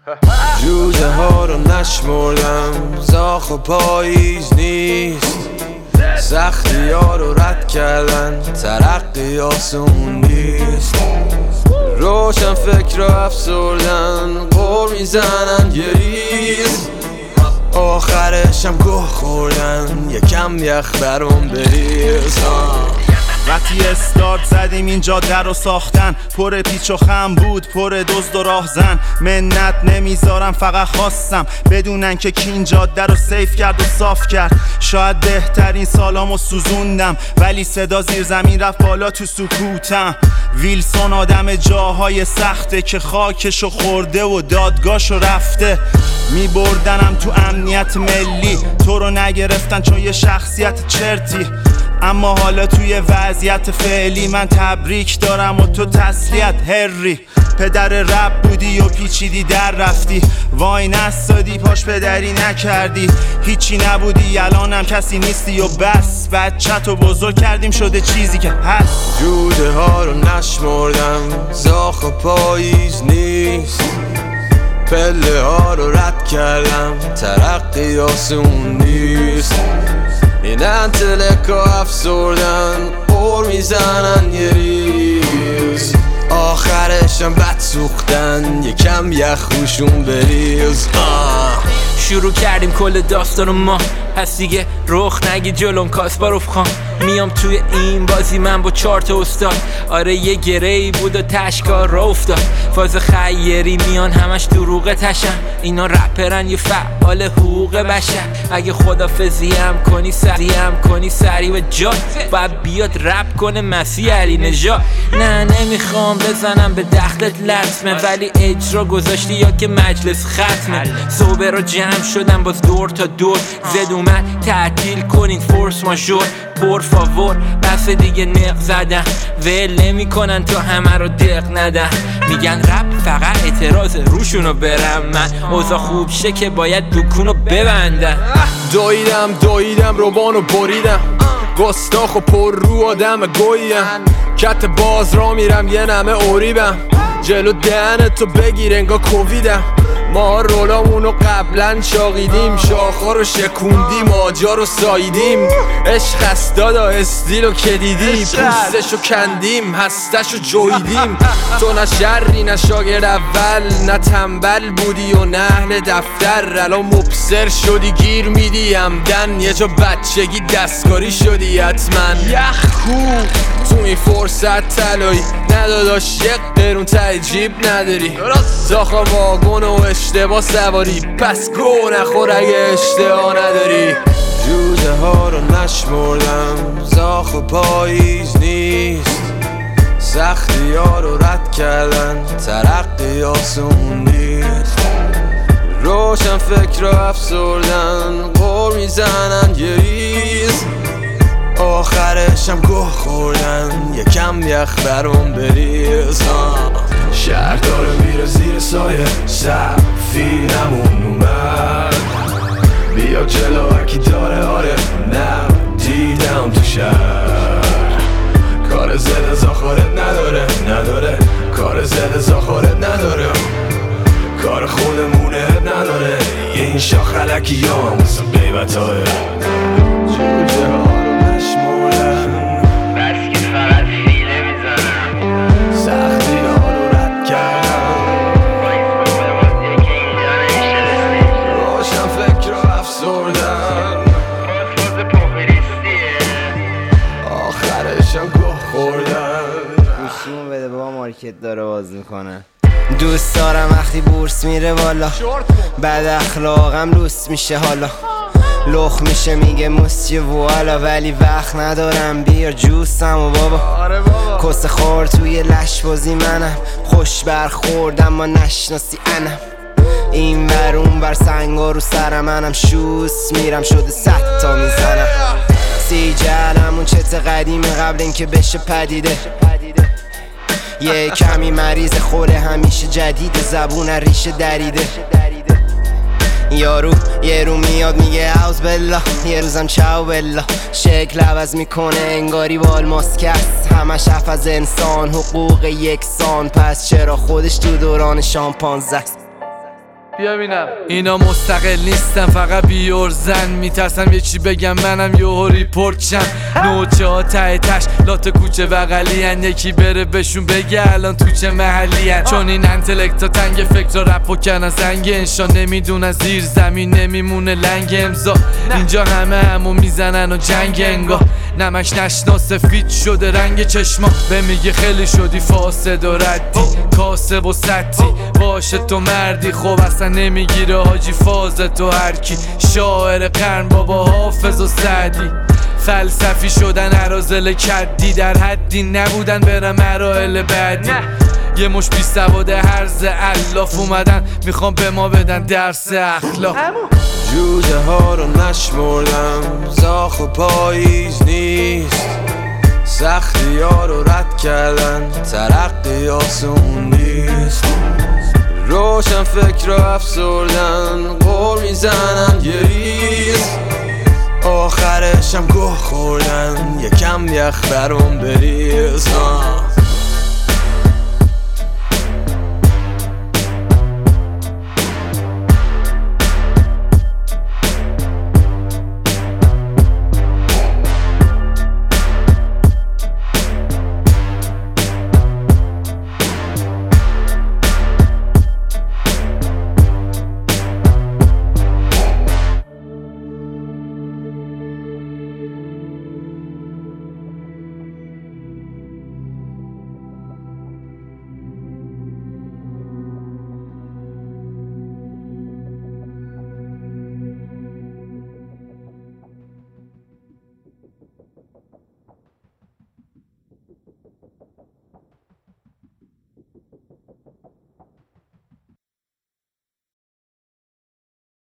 جوجه ها رو نشمردم، زاخ و پاییز نیست. سختی ها رو رد کردن، ترقی آسون نیست. روشن فکر رو افسردن، قور میزنن گریز. آخرشم گوه خوردن، یکم یخ برام بریز. وقتی استارت زدیم این جاده رو ساختن، پر پیچ و خم بود، پر دزد و راهزن. منت نمیذارم، فقط خواستم بدونن که کی این جاده رو سیف کرد و صاف کرد. شاید بهترین سالامو سوزوندم، ولی صدا زیر زمین رفت بالا تو سکوتم. ویلسون آدم جاهای سخته که خاکشو خورده و دادگاهشو رفته. میبردنم تو امنیت ملی، تو رو نگرفتن چون یه شخصیت چرتی. اما حالا توی وضعیت فعلی من تبریک دارم و تو تسلیت هری. پدر رب بودی و پیچیدی در رفتی، وای نستادی پاش پدری نکردی. هیچی نبودی الانم کسی نیستی و بس. بچه‌تو بزرگ کردیم شده چیزی که هست. جوجه ها رو نشمردم، زاخ و پاییز نیست. پله ها رو رد کردم، ترقی آسون نیست. این انتلکا افسردن، قور میزنن یه ریز. آخرشم بد سوختن، یکم یخ روشون بریز. شروع کردیم کل داستان و ما، پس دیگه رخ نگی جلوم کاسپاروف خان. میام توی این بازی من با 4 تا استاد. آره یه گره‌ای بود و تشکار را افتاد. فاز خیری میان همش دروغ تشن. اینا رپرن یه فعال حقوق بشر. اگه خدافظی هم کنی سری و جا باید بیاد رپ کنه مسیح علی نژاد. نه نمیخوام بزنم به دخلت لطمه، ولی اجرا گذاشتی یا که مجلس ختمه. صبح رو جمع شدم باز دور تا دور، زد اومد تعطیل کنین فورس ماژور. پر فاور بس دیگه نق زدن، ول نمیکنن تا همه رو دق ندن. میگن رپ فقط اعتراض روشونو برم من. اوضاع خوب شه که باید دکونو ببندن. دویدم روبانو بریدم، گستاخ و پر رو آدم گویم. کت باز را میرم یه نمه اوریبم، جلو دهنتو بگیر انگا کوویدم. ما رولامونو قبلا چاقیدیم، شاخا رو شکوندیم، آجا رو ساییدیم. عشق هست دادا استیلو که دیدی، پوستشو کندیم، هستشو جویدیم. تو نه شری نه شاگرد اول، نه تنبل بودی و نه اهل دفتر. الان مبصر شدی گیر میدی همدن، یه جا بچگی دستکاری شدی حتما. یخ کو تو این فرصت طلایی نداداش، یک قرون ته جیب نداری. زاخا واگن و اشتباه سواری، پس گو نخور اگه اشتباه نداری. جوجه ها رو نشمردم، زاخ و پاییز نیست. سختی ها رو رد کردن، ترقی آسون نیست. روشن فکر رو افسردن، قور میزنن یه ریز. آخرشم گوه خوردن، یکم یخ برام بریز. شهر داره میره زیر سایه، سفینمون اومد. بیا جلو هرکی داره، آره نه دیدم تو شهر. کار زده زاخارت نداره کار زده زاخارت نداره. کار خودمونه نداره، یه این شاخ علکی یا هم واسه قیبت های. جوجه ها رو نشمردم، بس که فقط فیله میزنم. سختی ها رو رد کردم، روشن فکر رو افسردن. آخرشم گوه خوردن. گوشیمون بده بابا، مارکت داره باز میکنه. دوست دارم وقتی بورس میره بالا، بد اخلاقم لوس میشه حالا. لخ میشه میگه موسچه والا، ولی وقت ندارم بیار جوسم و بابا. کس خور توی لش بازی منم، خوش برخوردم ما نشناسی انم. این ور اون ور سنگا رو سر منم، شوس میرم شده 100 تا میزنم. سی جهلمون چت قدیمه قبل اینکه بشه پدیده. یه کمی مریض خوره همیشه جدید، زبون ریشه دریده. یارو یه رو میاد میگه اوز بلا، یه روزم چاو بلا. شکل عوض میکنه انگاری والماسک است، همش حرف از انسان حقوق یکسان. پس چرا خودش تو دوران شامپانزه است؟ بیا بینم. اینا مستقل نیستن فقط بیورزن، میترسم یه چی بگم منم یهو ریپورت شم. نوچه ها ته تش لات کوچه بغلی هن، یکی بره بهشون بگه الان تو چه محلی هن. چون این انتلکتا تنگ فکر رپ و کنن زنگ انشا، نمیدونن زیر زمین نمیمونه لنگ امضا. اینجا همو میزنن و جنگ انگاه، نمک نشنا سفید شده رنگ چشما. به میگه خیلی شدی فاسد و ردی، کاسب و سطی باشه تو مردی. خب اصلا نمیگیره حاجی فاز تو هرکی، شاعر قرن بابا حافظ و سعدی. فلسفی شدن عرازل کدی، در حدی نبودن برم مراحل بعدی. یه مش بی سواد هرز الاف اومدن میخوام به ما بدن درس اخلاق. جوجه ها رو نشمردم، زاخ و پاییز نیست، سختی ها رو رد کردن، ترقی آسون نیست. روشن فکر رو افسردن، قول میزنن یه ریز، آخرشم گوه خوردن، یکم یخ برام بریز.